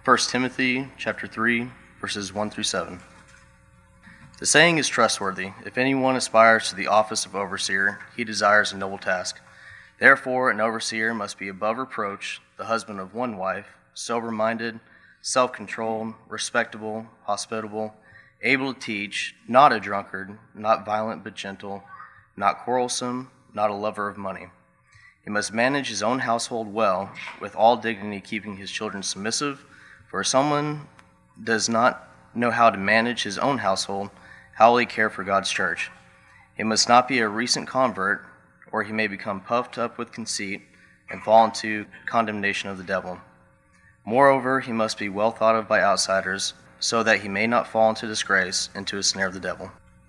1 Timothy chapter 3, verses 1 through 7. The saying is trustworthy. If anyone aspires to the office of overseer, he desires a noble task. Therefore, an overseer must be above reproach, the husband of one wife, sober-minded, self-controlled, respectable, hospitable, able to teach, not a drunkard, not violent but gentle, not quarrelsome, not a lover of money. He must manage his own household well, with all dignity, keeping his children submissive. For if someone does not know how to manage his own household, how will he care for God's church? He must not be a recent convert, or he may become puffed up with conceit and fall into condemnation of the devil. Moreover, he must be well thought of by outsiders, so that he may not fall into disgrace, into a snare of the devil.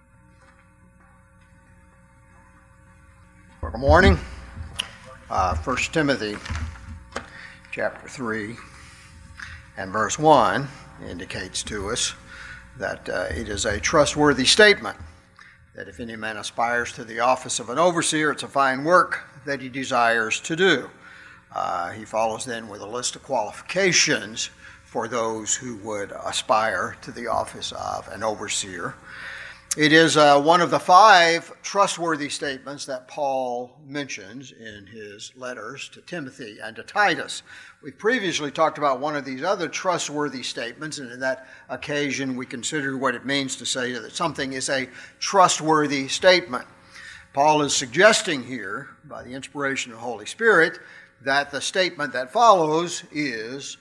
Good morning. 1 Timothy chapter 3 and verse 1 indicates to us that it is a trustworthy statement that if any man aspires to the office of an overseer, it's a fine work that he desires to do. He follows then with a list of qualifications for those who would aspire to the office of an overseer. It is one of the 5 trustworthy statements that Paul mentions in his letters to Timothy and to Titus. We've previously talked about one of these other trustworthy statements, and in that occasion we considered what it means to say that something is a trustworthy statement. Paul is suggesting here, by the inspiration of the Holy Spirit, that the statement that follows is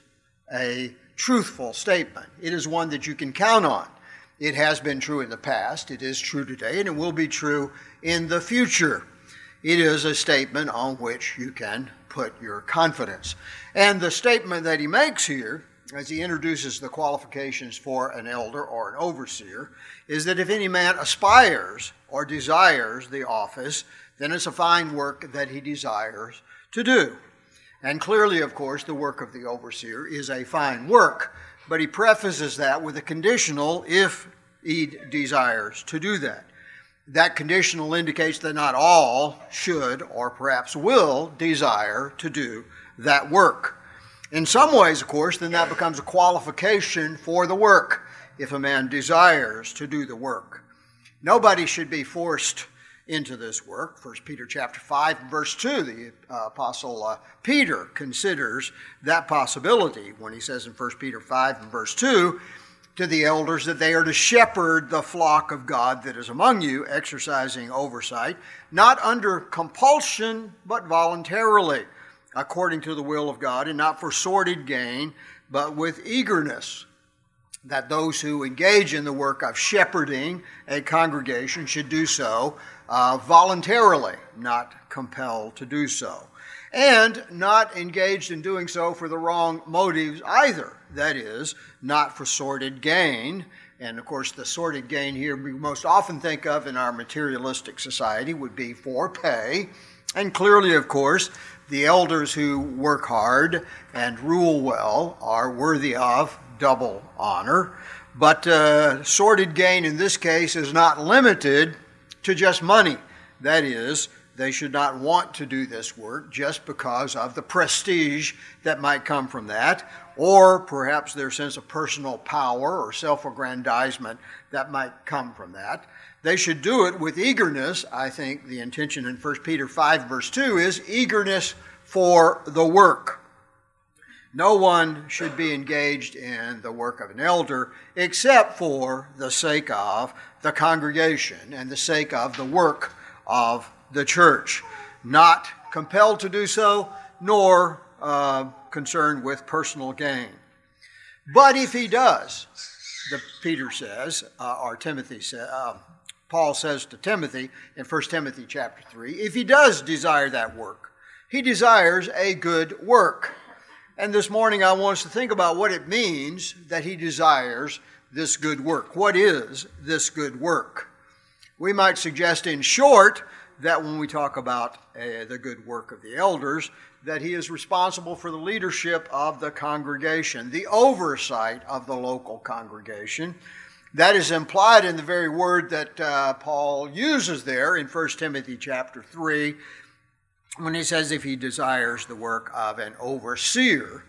a truthful statement. It is one that you can count on. It has been true in the past, it is true today, and it will be true in the future. It is a statement on which you can put your confidence. And the statement that he makes here, as he introduces the qualifications for an elder or an overseer, is that if any man aspires or desires the office, then it's a fine work that he desires to do. And clearly, of course, the work of the overseer is a fine work. But he prefaces that with a conditional if he desires to do that. That conditional indicates that not all should or perhaps will desire to do that work. In some ways, of course, then that becomes a qualification for the work if a man desires to do the work. Nobody should be forced into this work. 1 Peter chapter 5 verse 2, the apostle Peter considers that possibility when he says in 1 Peter 5 and verse 2 to the elders that they are to shepherd the flock of God that is among you, exercising oversight, not under compulsion but voluntarily, according to the will of God, and not for sordid gain, but with eagerness, that those who engage in the work of shepherding a congregation should do so voluntarily, not compelled to do so. And not engaged in doing so for the wrong motives either. That is, not for sordid gain. And of course, the sordid gain here we most often think of in our materialistic society would be for pay. And clearly, of course, the elders who work hard and rule well are worthy of double honor. But sordid gain in this case is not limited to just money. That is, they should not want to do this work just because of the prestige that might come from that, or perhaps their sense of personal power or self-aggrandizement that might come from that. They should do it with eagerness. I think the intention in 1 Peter 5 verse 2 is eagerness for the work. No one should be engaged in the work of an elder except for the sake of the congregation and the sake of the work of the church. Not compelled to do so, nor concerned with personal gain. But if he does, Peter says, or Timothy says, Paul says to Timothy in 1 Timothy chapter 3, if he does desire that work, he desires a good work. And this morning I want us to think about what it means that he desires this good work. What is this good work? We might suggest in short that when we talk about the good work of the elders, that he is responsible for the leadership of the congregation, the oversight of the local congregation. That is implied in the very word that Paul uses there in 1 Timothy chapter 3 when he says if he desires the work of an overseer.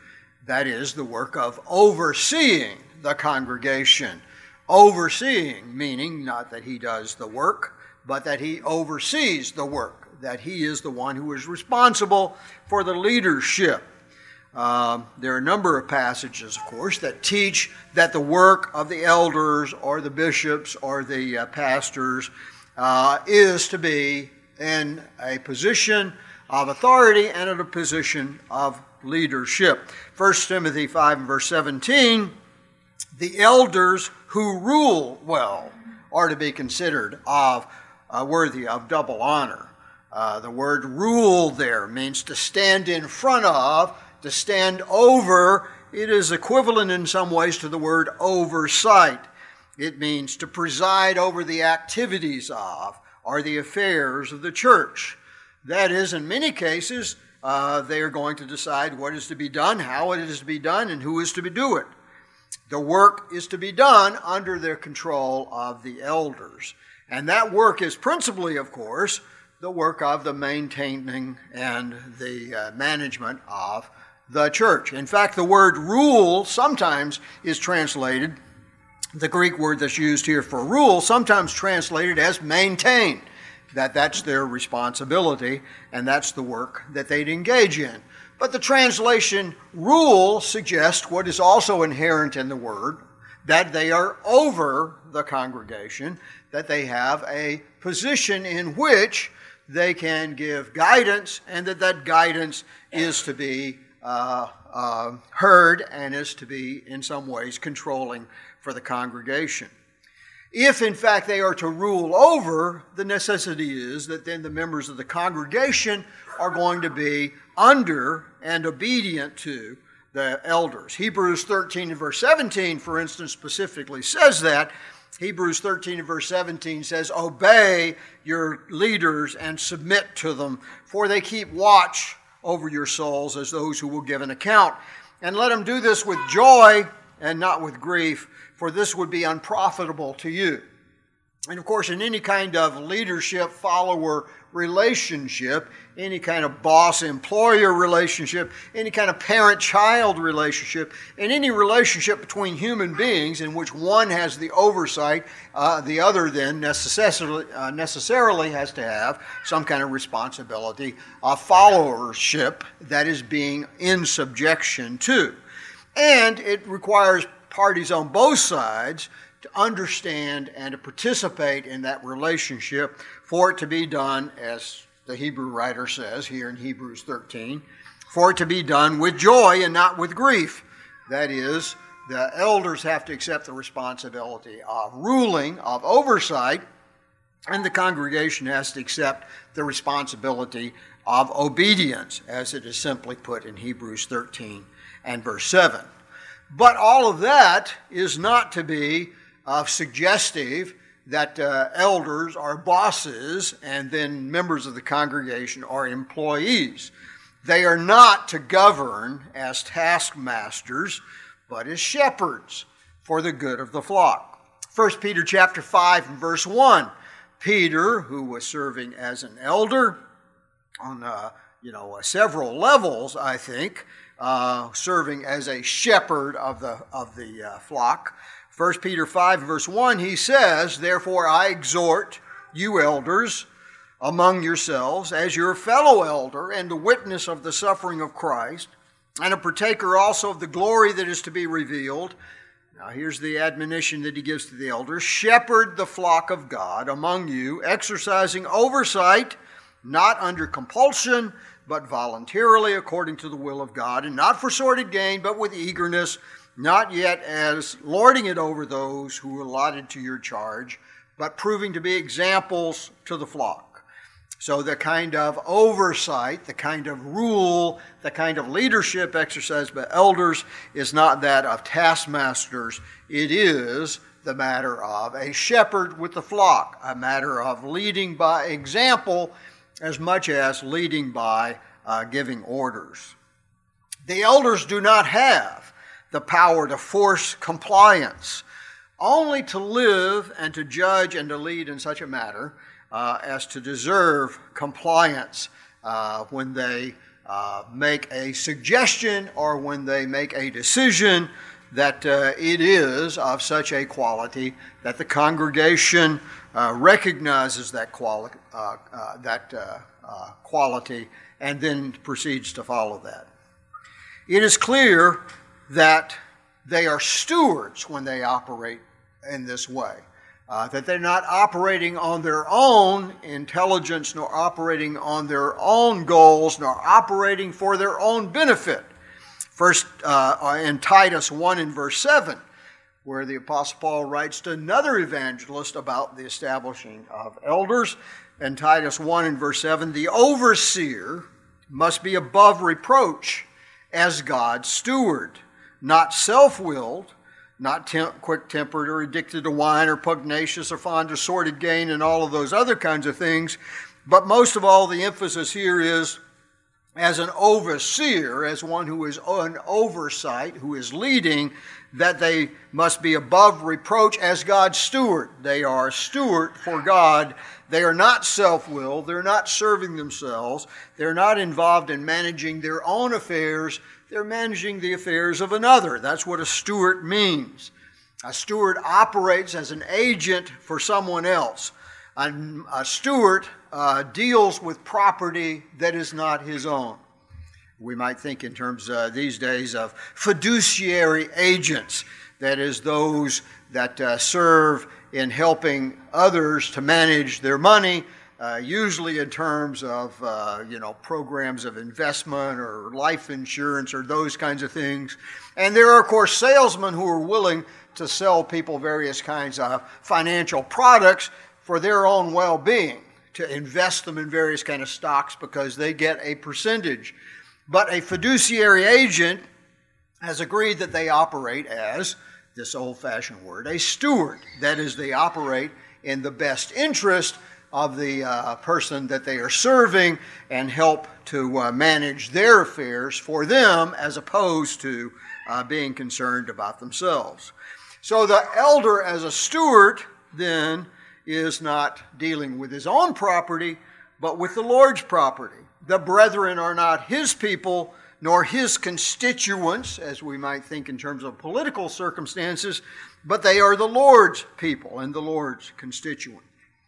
That is the work of overseeing the congregation. Overseeing, meaning not that he does the work, but that he oversees the work, that he is the one who is responsible for the leadership. There are a number of passages, of course, that teach that the work of the elders or the bishops or the pastors is to be in a position of authority and in a position of leadership. 1 Timothy 5 and verse 17, the elders who rule well are to be considered worthy of double honor. The word rule there means to stand in front of, to stand over. It is equivalent in some ways to the word oversight. It means to preside over the activities of or the affairs of the church. That is, in many cases, they are going to decide what is to be done, how it is to be done, and who is to do it. The work is to be done under the control of the elders. And that work is principally, of course, the work of the maintaining and the management of the church. In fact, the word rule sometimes is translated, the Greek word that's used here for rule, sometimes translated as maintain. That's their responsibility, and that's the work that they'd engage in. But the translation rule suggests what is also inherent in the word, that they are over the congregation, that they have a position in which they can give guidance, and that guidance is to be heard and is to be in some ways controlling for the congregation. If in fact they are to rule over, the necessity is that then the members of the congregation are going to be under and obedient to the elders. Hebrews 13 and verse 17, for instance, specifically says that. Hebrews 13 and verse 17 says, obey your leaders and submit to them, for they keep watch over your souls as those who will give an account. And let them do this with joy and not with grief, for this would be unprofitable to you. And of course, in any kind of leadership, follower relationship, any kind of boss-employer relationship, any kind of parent-child relationship, in any relationship between human beings in which one has the oversight, the other then necessarily has to have some kind of responsibility of followership that is being in subjection to. And it requires parties on both sides to understand and to participate in that relationship for it to be done, as the Hebrew writer says here in Hebrews 13, for it to be done with joy and not with grief. That is, the elders have to accept the responsibility of ruling, of oversight, and the congregation has to accept the responsibility of obedience, as it is simply put in Hebrews 13 and verse 7. But all of that is not to be suggestive that elders are bosses and then members of the congregation are employees. They are not to govern as taskmasters, but as shepherds for the good of the flock. 1 Peter chapter 5 and verse 1, Peter, who was serving as an elder on several levels, I think, serving as a shepherd of the flock. 1 Peter 5 verse 1, he says, therefore I exhort you elders among yourselves as your fellow elder and a witness of the suffering of Christ and a partaker also of the glory that is to be revealed. Now here's the admonition that he gives to the elders. Shepherd the flock of God among you, exercising oversight, not under compulsion, but voluntarily according to the will of God, and not for sordid gain, but with eagerness, not yet as lording it over those who are allotted to your charge, but proving to be examples to the flock. So the kind of oversight, the kind of rule, the kind of leadership exercised by elders is not that of taskmasters. It is the matter of a shepherd with the flock, a matter of leading by example as much as leading by giving orders. The elders do not have the power to force compliance, only to live and to judge and to lead in such a manner as to deserve compliance when they make a suggestion or when they make a decision that it is of such a quality that the congregation recognizes that quality and then proceeds to follow that. It is clear that they are stewards when they operate in this way. That they're not operating on their own intelligence, nor operating on their own goals, nor operating for their own benefit. First, in Titus 1 and verse 7, where the Apostle Paul writes to another evangelist about the establishing of elders. In Titus 1 and verse 7, the overseer must be above reproach as God's steward, not self-willed, not quick-tempered or addicted to wine or pugnacious or fond of sordid gain and all of those other kinds of things. But most of all, the emphasis here is as an overseer, as one who is on oversight, who is leading, that they must be above reproach as God's steward. They are a steward for God. They are not self-willed. They're not serving themselves. They're not involved in managing their own affairs. They're managing the affairs of another. That's what a steward means. A steward operates as an agent for someone else. A steward deals with property that is not his own. We might think in terms these days of fiduciary agents, that is, those that serve in helping others to manage their money, usually in terms of programs of investment or life insurance or those kinds of things. And there are, of course, salesmen who are willing to sell people various kinds of financial products for their own well-being, to invest them in various kind of stocks because they get a percentage. But a fiduciary agent has agreed that they operate as, this old-fashioned word, a steward. That is, they operate in the best interest of the person that they are serving and help to manage their affairs for them as opposed to being concerned about themselves. So the elder as a steward then is not dealing with his own property, but with the Lord's property. The brethren are not his people, nor his constituents, as we might think in terms of political circumstances, but they are the Lord's people and the Lord's constituent.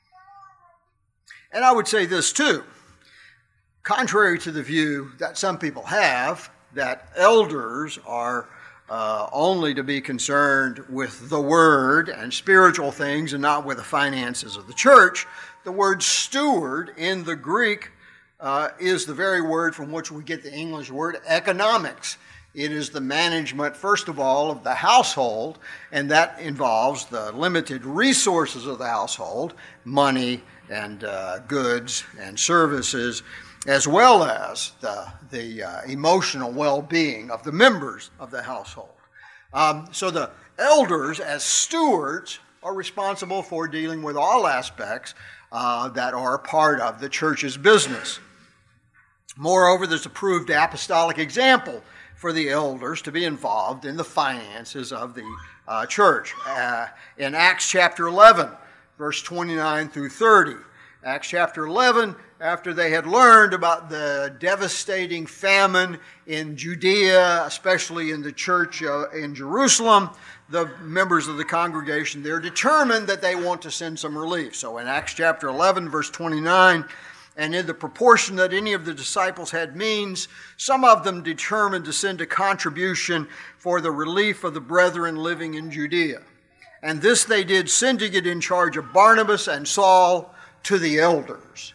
And I would say this too, contrary to the view that some people have, that elders are only to be concerned with the word and spiritual things and not with the finances of the church. The word steward in the Greek is the very word from which we get the English word economics. It is the management, first of all, of the household, and that involves the limited resources of the household, money and goods and services, as well as the emotional well-being of the members of the household. So the elders, as stewards, are responsible for dealing with all aspects that are part of the church's business. Moreover, there's a proved apostolic example for the elders to be involved in the finances of the church. In Acts chapter 11, verse 29 through 30. Acts chapter 11, after they had learned about the devastating famine in Judea, especially in the church in Jerusalem, the members of the congregation, they're determined that they want to send some relief. So in Acts chapter 11, verse 29, and in the proportion that any of the disciples had means, some of them determined to send a contribution for the relief of the brethren living in Judea. And this they did, sending it in charge of Barnabas and Saul to the elders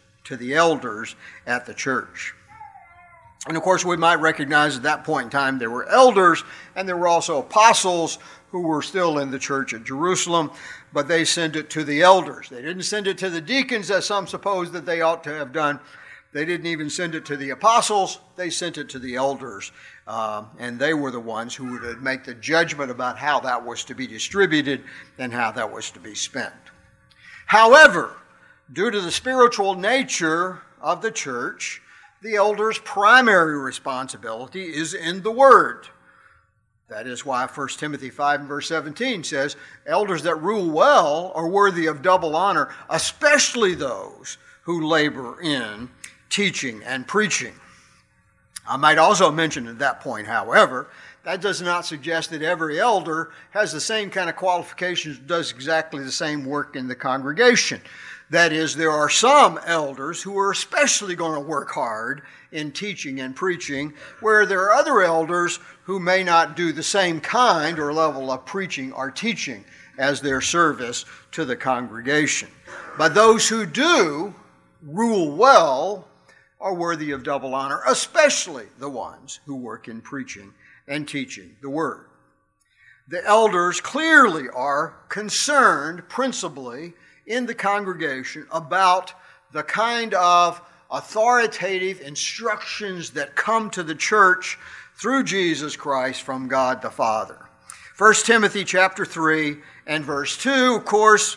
at the church. And of course, we might recognize at that point in time there were elders and there were also apostles who were still in the church at Jerusalem, but they sent it to the elders. They didn't send it to the deacons, as some suppose that they ought to have done. They didn't even send it to the apostles. They sent it to the elders, and they were the ones who would make the judgment about how that was to be distributed and how that was to be spent. However, due to the spiritual nature of the church, the elders' primary responsibility is in the Word. That is why 1 Timothy 5 and verse 17 says, elders that rule well are worthy of double honor, especially those who labor in teaching and preaching. I might also mention at that point, however, that does not suggest that every elder has the same kind of qualifications, does exactly the same work in the congregation. That is, there are some elders who are especially going to work hard in teaching and preaching, where there are other elders who may not do the same kind or level of preaching or teaching as their service to the congregation. But those who do rule well are worthy of double honor, especially the ones who work in preaching and teaching the word. The elders clearly are concerned principally in the congregation about the kind of authoritative instructions that come to the church through Jesus Christ from God the Father. 1 Timothy chapter 3 and verse 2, of course,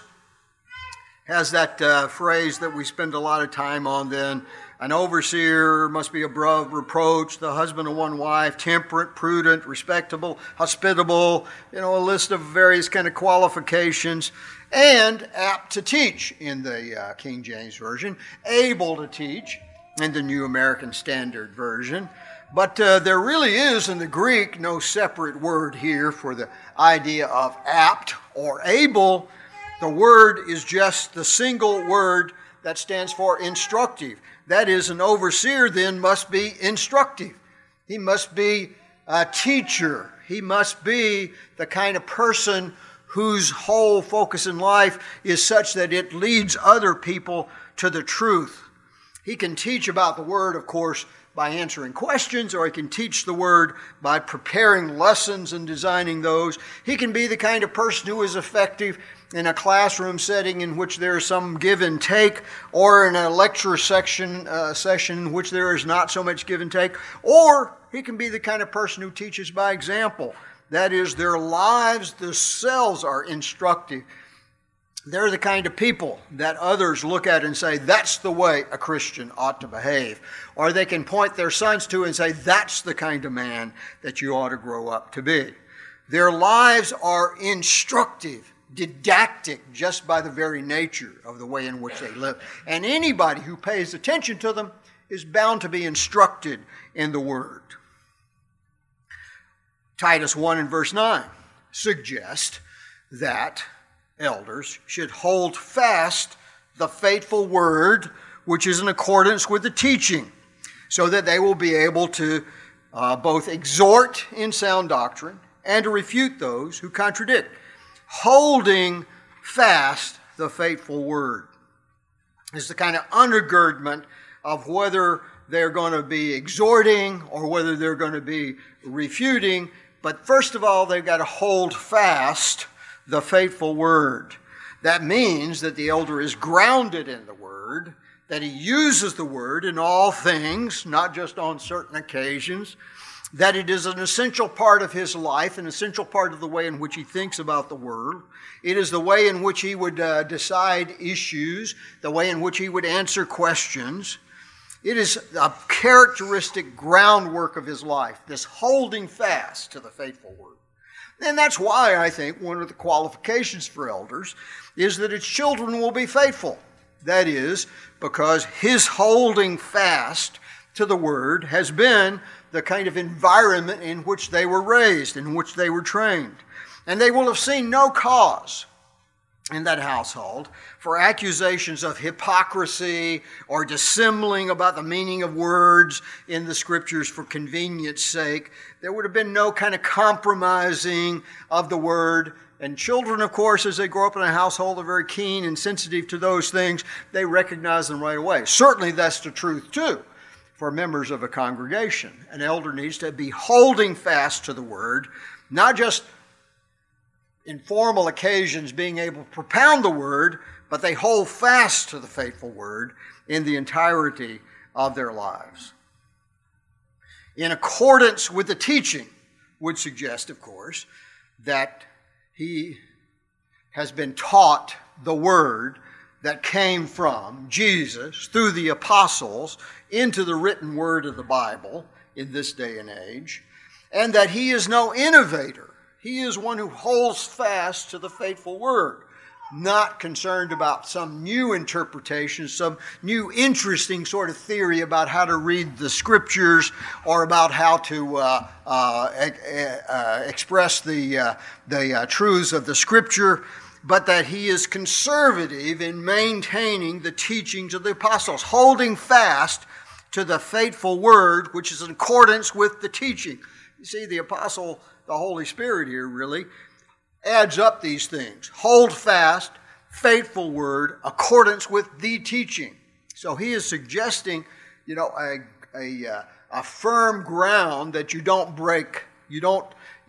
has that phrase that we spend a lot of time on then. An overseer must be above reproach, the husband of one wife, temperate, prudent, respectable, hospitable, a list of various kind of qualifications, and apt to teach in the King James Version, able to teach in the New American Standard Version. But there really is in the Greek no separate word here for the idea of apt or able. The word is just the single word that stands for instructive. That is, an overseer then must be instructive. He must be a teacher. He must be the kind of person whose whole focus in life is such that it leads other people to the truth. He can teach about the word, of course, by answering questions, or he can teach the word by preparing lessons and designing those. He can be the kind of person who is effective in a classroom setting in which there is some give and take, or in a lecture session in which there is not so much give and take, or he can be the kind of person who teaches by example. That is, their lives themselves are instructive. They're the kind of people that others look at and say, that's the way a Christian ought to behave. Or they can point their sons to and say, that's the kind of man that you ought to grow up to be. Their lives are instructive, didactic, just by the very nature of the way in which they live. And anybody who pays attention to them is bound to be instructed in the Word. Titus 1 and verse 9 suggest that elders should hold fast the faithful word which is in accordance with the teaching, so that they will be able to both exhort in sound doctrine and to refute those who contradict. Holding fast the faithful word is the kind of undergirdment of whether they're going to be exhorting or whether they're going to be refuting. But first of all, they've got to hold fast the faithful word. That means that the elder is grounded in the word, that he uses the word in all things, not just on certain occasions, that it is an essential part of his life, an essential part of the way in which he thinks about the world. It is the way in which he would decide issues, the way in which he would answer questions. It is a characteristic groundwork of his life, this holding fast to the faithful word. And that's why I think one of the qualifications for elders is that its children will be faithful. That is, because his holding fast to the word has been the kind of environment in which they were raised, in which they were trained. And they will have seen no cause in that household for accusations of hypocrisy or dissembling about the meaning of words in the scriptures for convenience sake. There would have been no kind of compromising of the word. And children, of course, as they grow up in a household, are very keen and sensitive to those things. They recognize them right away. Certainly that's the truth, too, for members of a congregation. An elder needs to be holding fast to the word, not just in formal occasions being able to propound the word, but they hold fast to the faithful word in the entirety of their lives. In accordance with the teaching would suggest, of course, that he has been taught the word that came from Jesus through the apostles into the written word of the Bible in this day and age, and that he is no innovator. He is one who holds fast to the faithful word, not concerned about some new interpretation, some new interesting sort of theory about how to read the Scriptures or about how to express the truths of the Scripture, but that he is conservative in maintaining the teachings of the apostles, holding fast to the faithful word, which is in accordance with the teaching. You see, the apostle, the Holy Spirit here really adds up these things. Hold fast, faithful word, accordance with the teaching. So he is suggesting, a firm ground that you don't break. You don't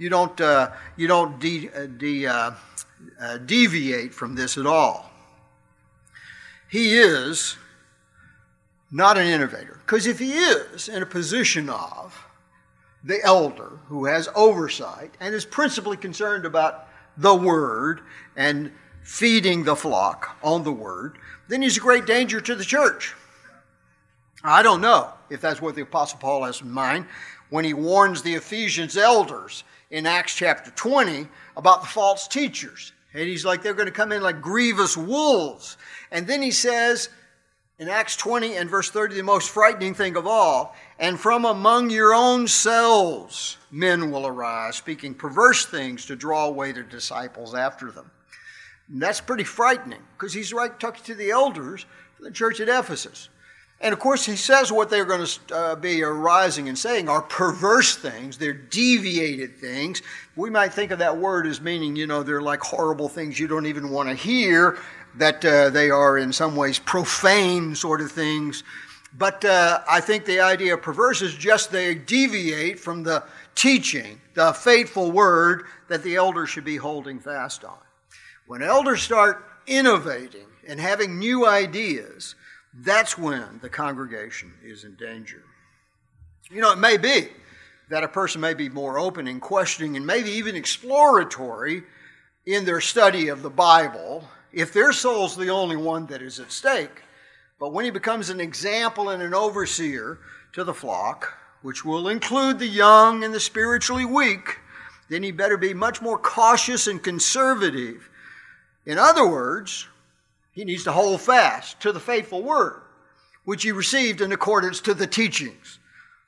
deviate from this at all. He is not an innovator, because if he is in a position of the elder who has oversight and is principally concerned about the word and feeding the flock on the word, then he's a great danger to the church. I don't know if that's what the Apostle Paul has in mind when he warns the Ephesians elders in Acts chapter 20 about the false teachers. And he's like, they're going to come in like grievous wolves. And then he says in Acts 20 and verse 30, the most frightening thing of all, and from among your own selves men will arise, speaking perverse things to draw away their disciples after them. And that's pretty frightening, because he's right talking to the elders of the church at Ephesus. And of course, he says what they're going to be arising and saying are perverse things. They're deviated things. We might think of that word as meaning, they're like horrible things you don't even want to hear, that they are in some ways profane sort of things. But I think the idea of perverse is just they deviate from the teaching, the faithful word that the elders should be holding fast on. When elders start innovating and having new ideas, that's when the congregation is in danger. It may be that a person may be more open in questioning and maybe even exploratory in their study of the Bible if their soul's the only one that is at stake. But when he becomes an example and an overseer to the flock, which will include the young and the spiritually weak, then he better be much more cautious and conservative. In other words, he needs to hold fast to the faithful word, which he received in accordance to the teachings.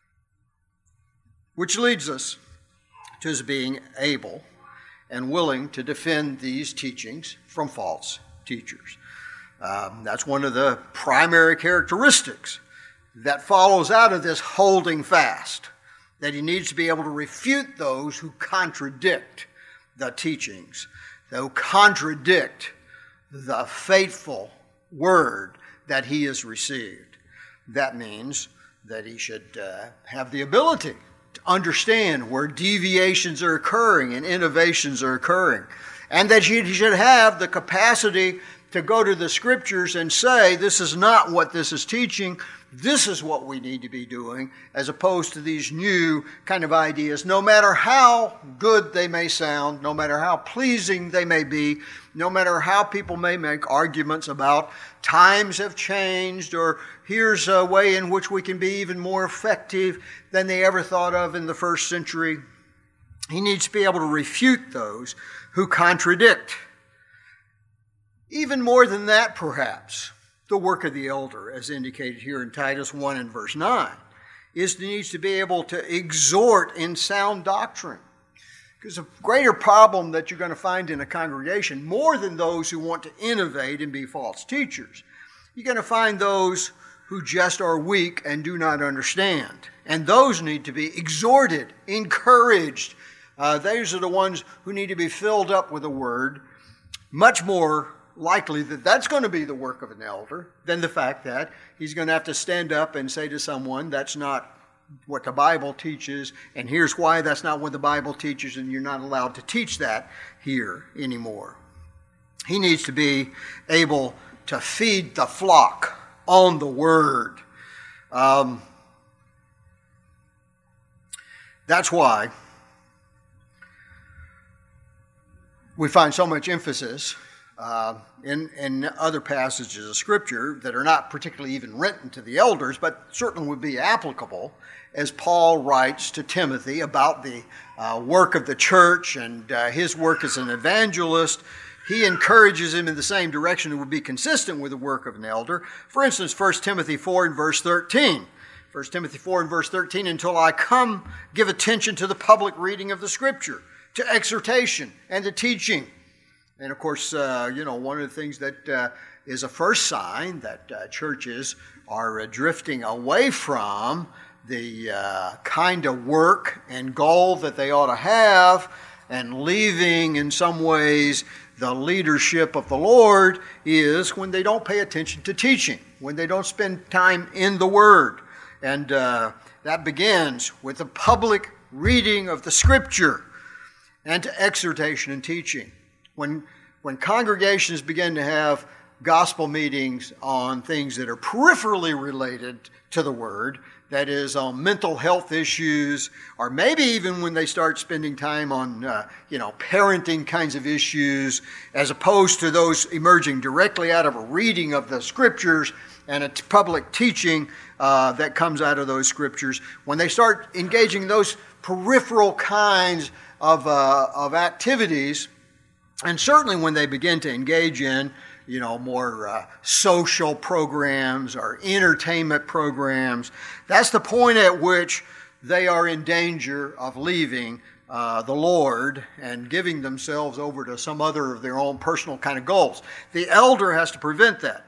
Which leads us to his being able and willing to defend these teachings from false teachers. That's one of the primary characteristics that follows out of this holding fast, that he needs to be able to refute those who contradict the teachings, who contradict the faithful word that he has received. That means that he should have the ability to understand where deviations are occurring and innovations are occurring, and that he should have the capacity to go to the Scriptures and say, this is not what this is teaching, this is what we need to be doing, as opposed to these new kind of ideas, no matter how good they may sound, no matter how pleasing they may be, no matter how people may make arguments about times have changed, or here's a way in which we can be even more effective than they ever thought of in the first century. He needs to be able to refute those who contradict. Even more than that, perhaps, the work of the elder, as indicated here in Titus 1 and verse 9, needs to be able to exhort in sound doctrine. Because a greater problem that you're going to find in a congregation, more than those who want to innovate and be false teachers, you're going to find those who just are weak and do not understand. And those need to be exhorted, encouraged. Those are the ones who need to be filled up with the word, much more likely that that's going to be the work of an elder than the fact that he's going to have to stand up and say to someone, that's not what the Bible teaches, and here's why that's not what the Bible teaches, and you're not allowed to teach that here anymore. He needs to be able to feed the flock on the word. That's why we find so much emphasis in other passages of Scripture that are not particularly even written to the elders, but certainly would be applicable, as Paul writes to Timothy about the work of the church and his work as an evangelist. he encourages him in the same direction that would be consistent with the work of an elder. For instance, 1 Timothy 4 and verse 13. 1 Timothy 4 and verse 13, until I come, give attention to the public reading of the Scripture, to exhortation and to teaching. And of course, one of the things that is a first sign that churches are drifting away from the kind of work and goal that they ought to have, and leaving in some ways the leadership of the Lord, is when they don't pay attention to teaching, when they don't spend time in the Word. And that begins with the public reading of the Scripture and to exhortation and teaching. When congregations begin to have gospel meetings on things that are peripherally related to the Word, that is, on mental health issues, or maybe even when they start spending time on, parenting kinds of issues, as opposed to those emerging directly out of a reading of the Scriptures and a public teaching that comes out of those Scriptures, when they start engaging those peripheral kinds of activities, and certainly when they begin to engage in more social programs or entertainment programs, that's the point at which they are in danger of leaving the Lord and giving themselves over to some other of their own personal kind of goals. The elder has to prevent that.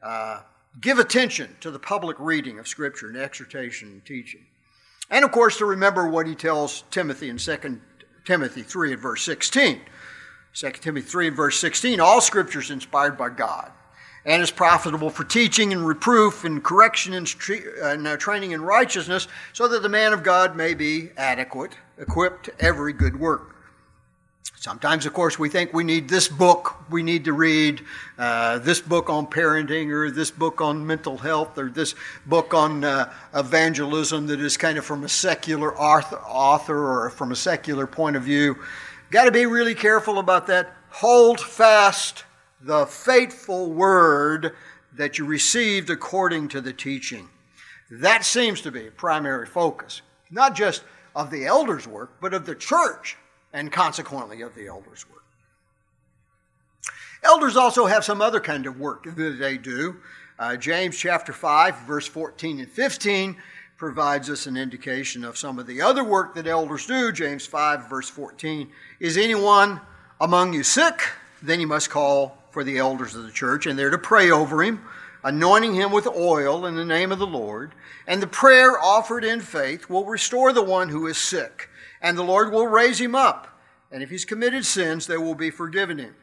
Give attention to the public reading of Scripture and exhortation and teaching. And of course, to remember what he tells Timothy in 2 Timothy 3 and verse 16. 2 Timothy 3 and verse 16, all Scripture is inspired by God and is profitable for teaching and reproof and correction and training in righteousness, so that the man of God may be adequate, equipped to every good work. Sometimes, of course, we think we need this book, we need to read this book on parenting, or this book on mental health, or this book on evangelism that is kind of from a secular author or from a secular point of view. Got to be really careful about that. Hold fast the faithful word that you received according to the teaching. That seems to be a primary focus, not just of the elders' work, but of the church, and consequently of the elders' work. Elders also have some other kind of work that they do. James chapter 5, verse 14 and 15 provides us an indication of some of the other work that elders do. James 5, verse 14, is anyone among you sick? Then you must call for the elders of the church, and they're to pray over him, anointing him with oil in the name of the Lord. And the prayer offered in faith will restore the one who is sick, and the Lord will raise him up. And if he's committed sins, they will be forgiven him.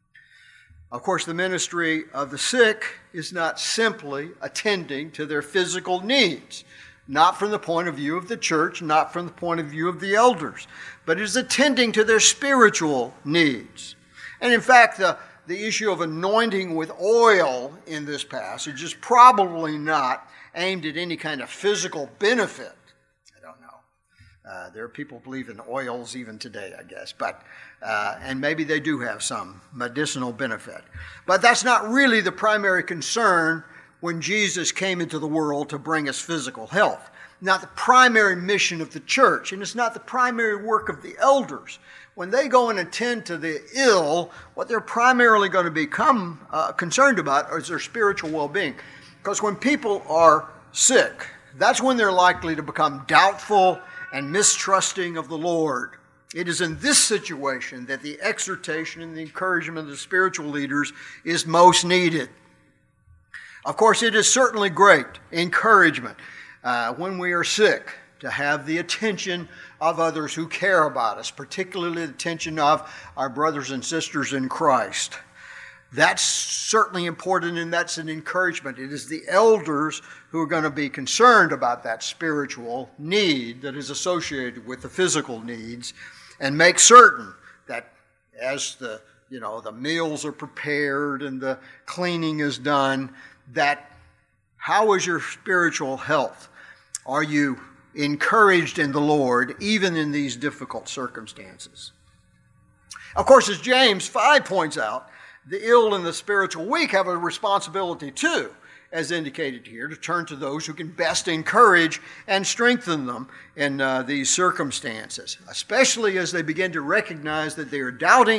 Of course, the ministry of the sick is not simply attending to their physical needs, not from the point of view of the church, not from the point of view of the elders, but it is attending to their spiritual needs. And in fact, the issue of anointing with oil in this passage is probably not aimed at any kind of physical benefit. I don't know. There are people who believe in oils even today, I guess, but and maybe they do have some medicinal benefit. But that's not really the primary concern when Jesus came into the world to bring us physical health. Not the primary mission of the church, and it's not the primary work of the elders. When they go and attend to the ill, what they're primarily going to become concerned about is their spiritual well-being. Because when people are sick, that's when they're likely to become doubtful and mistrusting of the Lord. It is in this situation that the exhortation and the encouragement of the spiritual leaders is most needed. Of course, it is certainly great encouragement when we are sick to have the attention of others who care about us, particularly the attention of our brothers and sisters in Christ. That's certainly important, and that's an encouragement. It is the elders who are going to be concerned about that spiritual need that is associated with the physical needs, and make certain that as the meals are prepared and the cleaning is done, that how is your spiritual health? Are you encouraged in the Lord, even in these difficult circumstances? Of course, as James 5 points out, the ill and the spiritual weak have a responsibility too, as indicated here, to turn to those who can best encourage and strengthen them in these circumstances, especially as they begin to recognize that they are doubting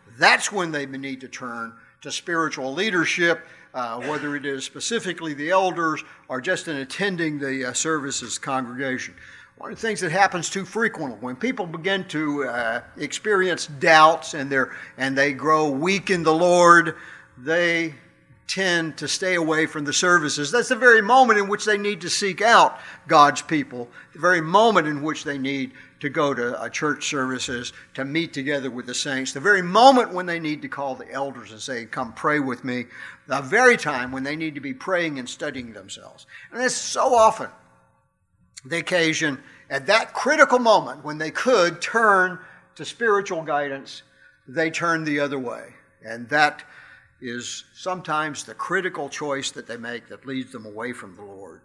that's when they need to turn to spiritual leadership, whether it is specifically the elders or just in attending the services congregation. One of the things that happens too frequently, when people begin to experience doubts and they grow weak in the Lord, they tend to stay away from the services. That's the very moment in which they need to seek out God's people, the very moment in which they need to go to church services, to meet together with the saints, the very moment when they need to call the elders and say, come pray with me, the very time when they need to be praying and studying themselves. And it's so often the occasion at that critical moment when they could turn to spiritual guidance, they turn the other way. And that is sometimes the critical choice that they make that leads them away from the Lord.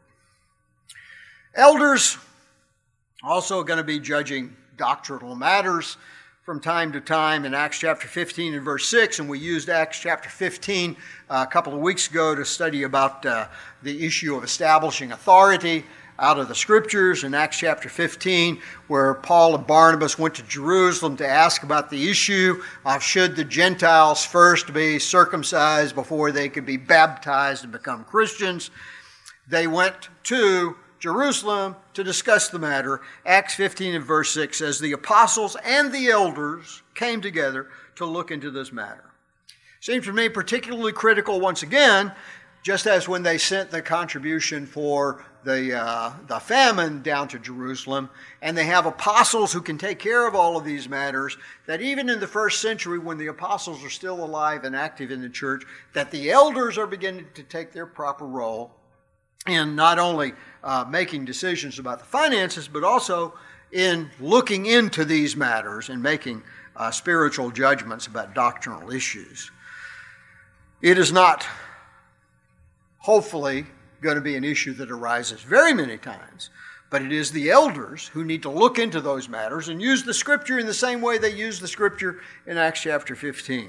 Elders also going to be judging doctrinal matters from time to time in Acts chapter 15 and verse 6, and we used Acts chapter 15 a couple of weeks ago to study about the issue of establishing authority out of the Scriptures in Acts chapter 15, where Paul and Barnabas went to Jerusalem to ask about the issue of should the Gentiles first be circumcised before they could be baptized and become Christians. They went to Jerusalem to discuss the matter. Acts 15 and verse 6 says, the apostles and the elders came together to look into this matter. Seems to me particularly critical once again, just as when they sent the contribution for the famine down to Jerusalem, and they have apostles who can take care of all of these matters, that even in the first century when the apostles are still alive and active in the church, that the elders are beginning to take their proper role in not only making decisions about the finances, but also in looking into these matters and making spiritual judgments about doctrinal issues. It is not, hopefully, going to be an issue that arises very many times, but it is the elders who need to look into those matters and use the Scripture in the same way they use the Scripture in Acts chapter 15.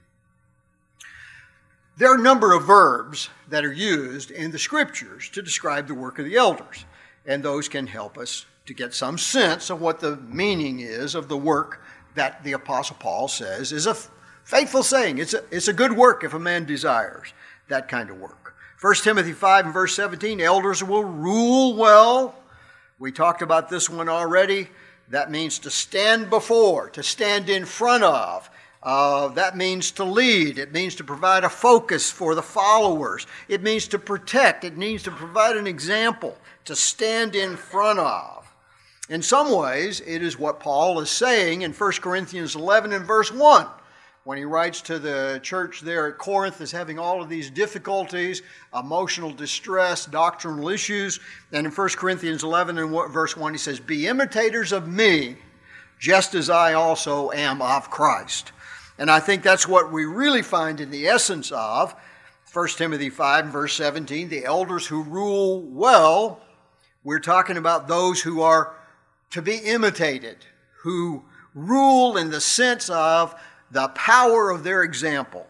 There are a number of verbs that are used in the Scriptures to describe the work of the elders, and those can help us to get some sense of what the meaning is of the work that the Apostle Paul says is a faithful saying. It's a good work if a man desires that kind of work. 1 Timothy 5 and verse 17, elders will rule well. We talked about this one already. That means to stand before, to stand in front of. That means to lead. It means to provide a focus for the followers. It means to protect. It means to provide an example, to stand in front of. In some ways, it is what Paul is saying in 1 Corinthians 11 and verse 1. When he writes to the church there at Corinth is having all of these difficulties, emotional distress, doctrinal issues. And in 1 Corinthians 11 and verse 1 he says, be imitators of me, just as I also am of Christ. And I think that's what we really find in the essence of 1 Timothy 5 and verse 17, the elders who rule well. We're talking about those who are to be imitated, who rule in the sense of the power of their example.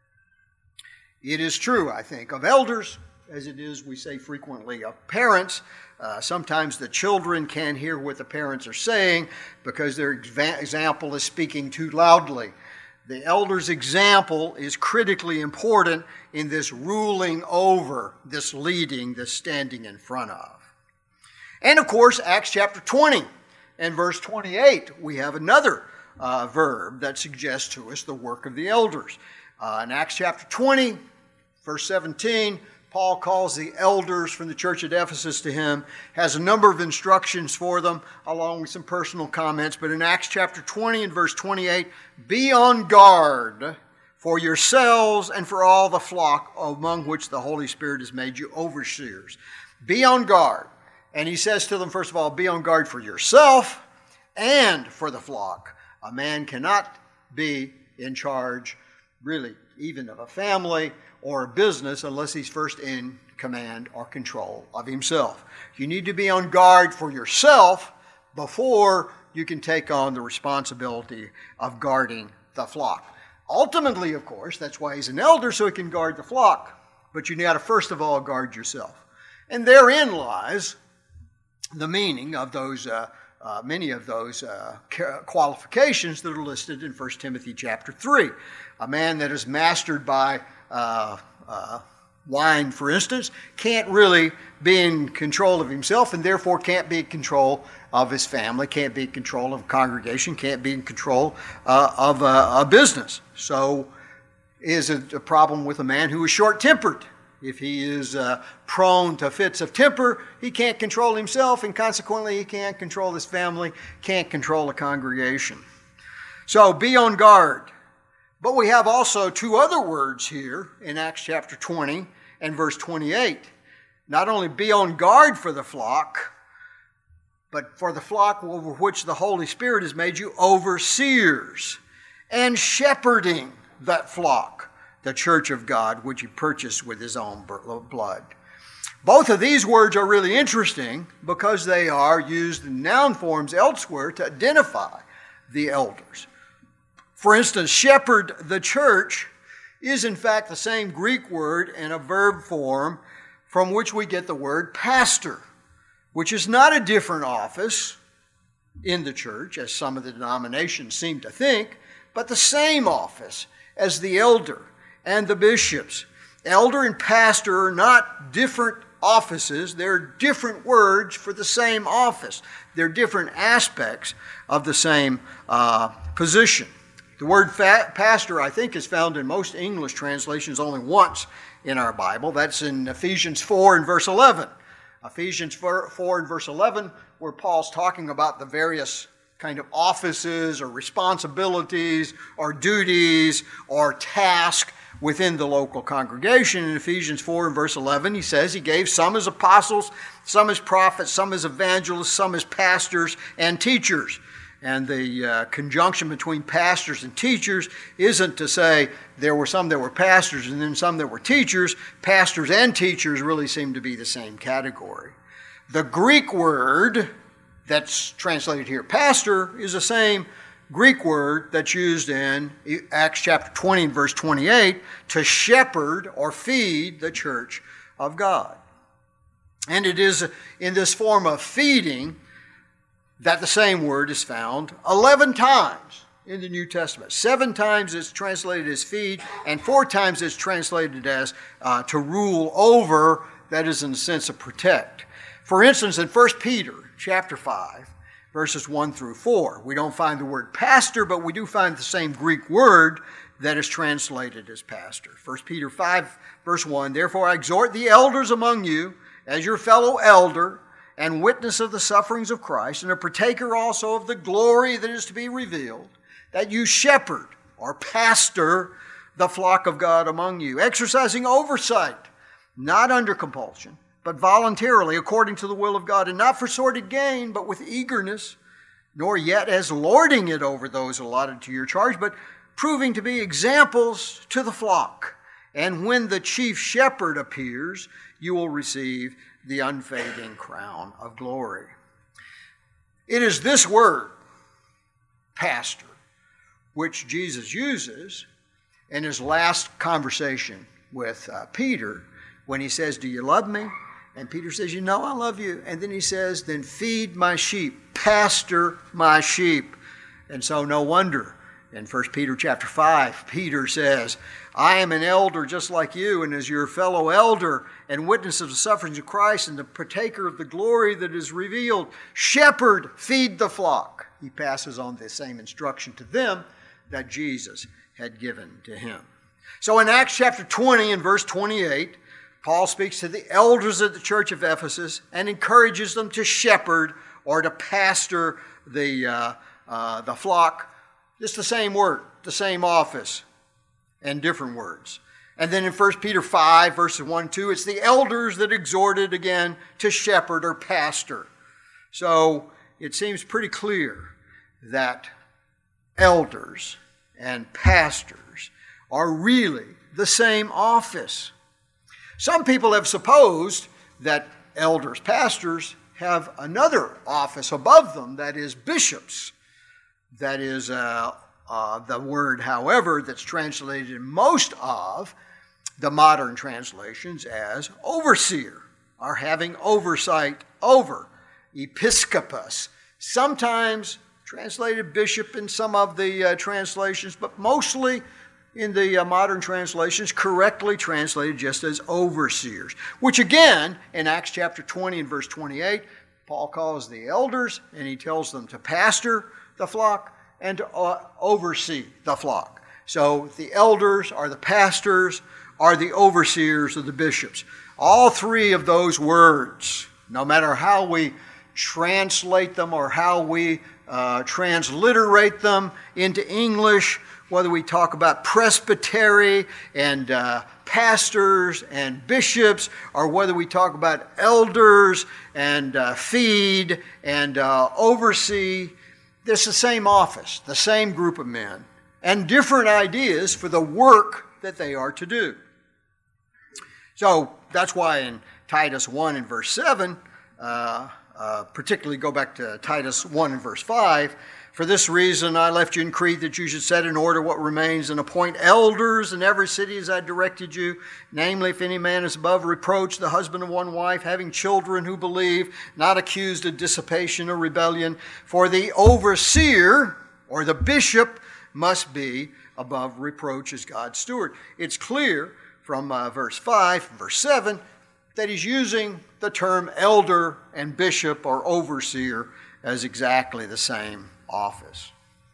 It is true, I think, of elders, as it is, we say frequently, of parents. Sometimes the children can't hear what the parents are saying because their example is speaking too loudly. The elder's example is critically important in this ruling over, this leading, this standing in front of. And of course, Acts chapter 20 and verse 28, we have another verb that suggests to us the work of the elders. In Acts chapter 20, verse 17, Paul calls the elders from the church at Ephesus to him, has a number of instructions for them, along with some personal comments. But in Acts chapter 20 and verse 28, be on guard for yourselves and for all the flock among which the Holy Spirit has made you overseers. Be on guard. And he says to them, first of all, be on guard for yourself and for the flock. A man cannot be in charge, really, even of a family or a business unless he's first in command or control of himself. You need to be on guard for yourself before you can take on the responsibility of guarding the flock. Ultimately, of course, that's why he's an elder, so he can guard the flock. But you got to first of all guard yourself. And therein lies the meaning of those many of those qualifications that are listed in 1 Timothy chapter 3. A man that is mastered by wine, for instance, can't really be in control of himself and therefore can't be in control of his family, can't be in control of a congregation, can't be in control of a business. So is it a problem with a man who is short-tempered? If he is prone to fits of temper, he can't control himself, and consequently he can't control his family, can't control a congregation. So be on guard. But we have also two other words here in Acts chapter 20 and verse 28. Not only be on guard for the flock, but for the flock over which the Holy Spirit has made you overseers, and shepherding that flock, the church of God, which he purchased with his own blood. Both of these words are really interesting because they are used in noun forms elsewhere to identify the elders. For instance, shepherd the church is in fact the same Greek word in a verb form from which we get the word pastor, which is not a different office in the church, as some of the denominations seem to think, but the same office as the elder and the bishops. Elder and pastor are not different offices. They're different words for the same office. They're different aspects of the same position. The word pastor, I think, is found in most English translations only once in our Bible. That's in Ephesians 4 and verse 11. Ephesians 4 and verse 11, where Paul's talking about the various kind of offices or responsibilities or duties or tasks within the local congregation. In Ephesians 4 and verse 11, he says he gave some as apostles, some as prophets, some as evangelists, some as pastors and teachers. And the conjunction between pastors and teachers isn't to say there were some that were pastors and then some that were teachers. Pastors and teachers really seem to be the same category. The Greek word that's translated here, pastor, is the same Greek word that's used in Acts chapter 20 and verse 28 to shepherd or feed the church of God. And it is in this form of feeding that the same word is found 11 times in the New Testament. 7 times it's translated as feed, and 4 times it's translated as to rule over, that is in the sense of protect. For instance, in 1 Peter chapter 5, verses 1 through 4, we don't find the word pastor, but we do find the same Greek word that is translated as pastor. 1 Peter 5, verse 1, therefore I exhort the elders among you as your fellow elder, and witness of the sufferings of Christ, and a partaker also of the glory that is to be revealed, that you shepherd or pastor the flock of God among you, exercising oversight, not under compulsion, but voluntarily according to the will of God, and not for sordid gain, but with eagerness, nor yet as lording it over those allotted to your charge, but proving to be examples to the flock. And when the chief shepherd appears, you will receive the unfading crown of glory. It is this word, pastor, which Jesus uses in his last conversation with Peter when he says, do you love me? And Peter says, you know I love you. And then he says, then feed my sheep, pastor my sheep. And so no wonder in 1 Peter chapter 5, Peter says, I am an elder just like you, and as your fellow elder and witness of the sufferings of Christ and the partaker of the glory that is revealed, shepherd, feed the flock. He passes on the same instruction to them that Jesus had given to him. So in Acts chapter 20 and verse 28, Paul speaks to the elders of the church of Ephesus and encourages them to shepherd or to pastor the flock. It's the same word, the same office, and different words. And then in 1 Peter 5, verses 1 and 2, it's the elders that exhorted again to shepherd or pastor. So it seems pretty clear that elders and pastors are really the same office. Some people have supposed that elders, pastors, have another office above them, that is bishops. That is the word, however, that's translated in most of the modern translations as overseer, or having oversight over. Episkopos sometimes translated bishop in some of the translations, but mostly in the modern translations, correctly translated just as overseers, which again, in Acts chapter 20 and verse 28, Paul calls the elders, and he tells them to pastor the flock and to oversee the flock. So the elders are the pastors, are the overseers of the bishops. All three of those words, no matter how we translate them or how we transliterate them into English, whether we talk about presbytery and pastors and bishops, or whether we talk about elders and feed and oversee, it's the same office, the same group of men, and different ideas for the work that they are to do. So that's why in Titus 1 and verse 7, particularly go back to Titus 1 and verse 5, for this reason I left you in Crete, that you should set in order what remains and appoint elders in every city as I directed you. Namely, if any man is above reproach, the husband of one wife, having children who believe, not accused of dissipation or rebellion. For the overseer, or the bishop, must be above reproach as God's steward. It's clear from verse 5, verse 7, that he's using the term elder and bishop or overseer as exactly the same office.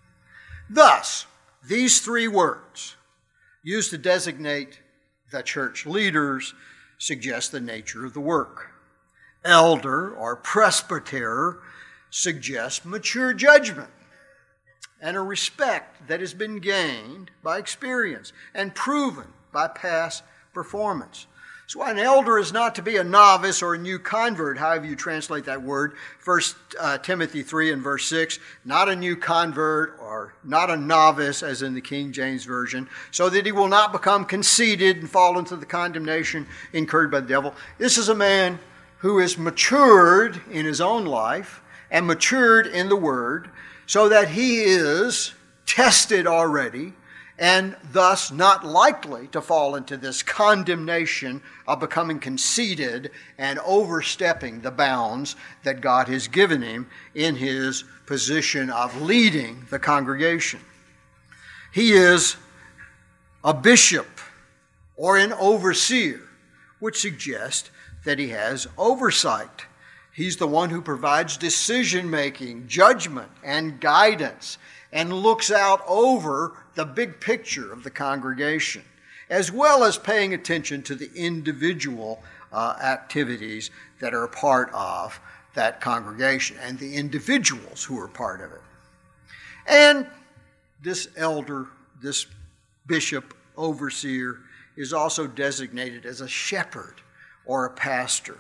Thus, these three words used to designate the church leaders suggest the nature of the work. Elder or presbyter suggests mature judgment and a respect that has been gained by experience and proven by past performance. So an elder is not to be a novice or a new convert, however you translate that word. 1 Timothy 3 and verse 6, not a new convert or not a novice, as in the King James Version, so that he will not become conceited and fall into the condemnation incurred by the devil. This is a man who is matured in his own life and matured in the Word, so that he is tested already and thus not likely to fall into this condemnation of becoming conceited and overstepping the bounds that God has given him in his position of leading the congregation. He is a bishop or an overseer, which suggests that he has oversight. He's the one who provides decision-making, judgment, and guidance, and looks out over the big picture of the congregation, as well as paying attention to the individual activities that are a part of that congregation and the individuals who are part of it. And this elder, this bishop, overseer, is also designated as a shepherd or a pastor.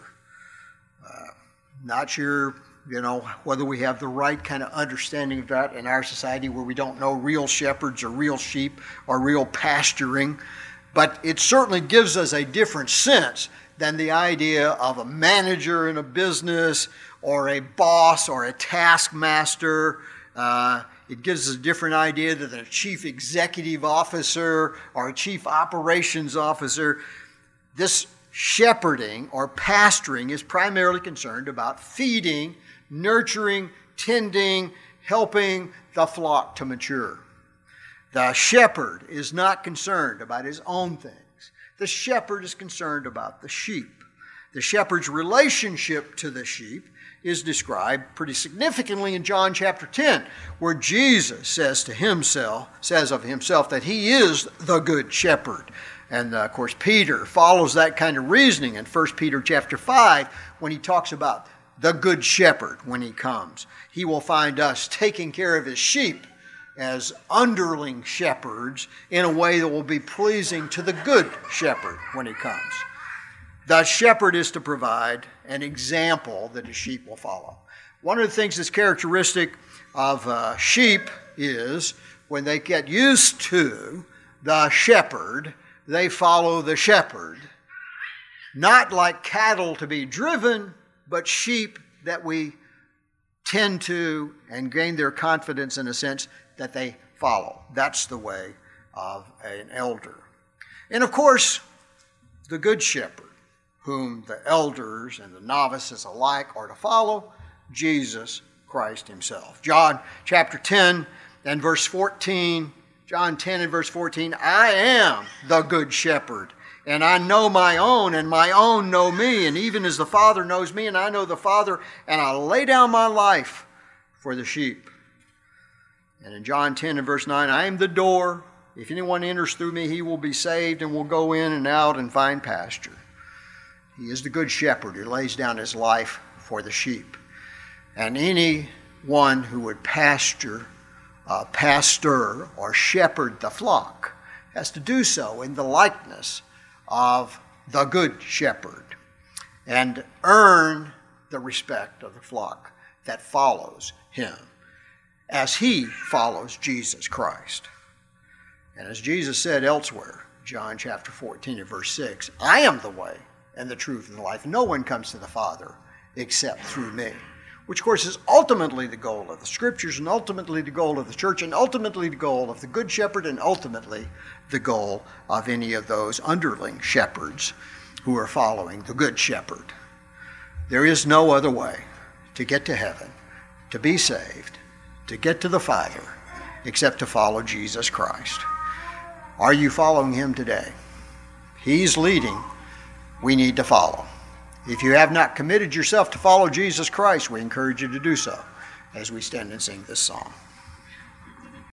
Not sure, whether we have the right kind of understanding of that in our society, where we don't know real shepherds or real sheep or real pasturing, but it certainly gives us a different sense than the idea of a manager in a business or a boss or a taskmaster. It gives us a different idea than a chief executive officer or a chief operations officer. This shepherding or pastoring is primarily concerned about feeding, nurturing, tending, helping the flock to mature. The shepherd is not concerned about his own things. The shepherd is concerned about the sheep. The shepherd's relationship to the sheep is described pretty significantly in John chapter 10, where Jesus says of himself that he is the good shepherd. And of course, Peter follows that kind of reasoning in 1 Peter chapter 5 when he talks about the good shepherd when he comes. He will find us taking care of his sheep as underling shepherds in a way that will be pleasing to the good shepherd when he comes. The shepherd is to provide an example that his sheep will follow. One of the things that's characteristic of sheep is when they get used to the shepherd, they follow the shepherd. Not like cattle to be driven, but sheep that we tend to and gain their confidence in a sense that they follow. That's the way of an elder. And of course, the good shepherd, whom the elders and the novices alike are to follow, Jesus Christ himself. John chapter 10 and verse 14. John 10 and verse 14. I am the good shepherd, and I know my own, and my own know me, and even as the Father knows me, and I know the Father, and I lay down my life for the sheep. And in John 10 and verse 9, I am the door. If anyone enters through me, he will be saved and will go in and out and find pasture. He is the good shepherd who lays down his life for the sheep. And anyone who would pastor or shepherd the flock has to do so in the likeness of the good shepherd and earn the respect of the flock that follows him as he follows Jesus Christ. And as Jesus said elsewhere, John chapter 14 and verse 6, I am the way and the truth and the life. No one comes to the Father except through me. Which, of course, is ultimately the goal of the Scriptures, and ultimately the goal of the church, and ultimately the goal of the Good Shepherd, and ultimately the goal of any of those underling shepherds who are following the Good Shepherd. There is no other way to get to heaven, to be saved, to get to the Father, except to follow Jesus Christ. Are you following him today? He's leading. We need to follow. If you have not committed yourself to follow Jesus Christ, we encourage you to do so as we stand and sing this song.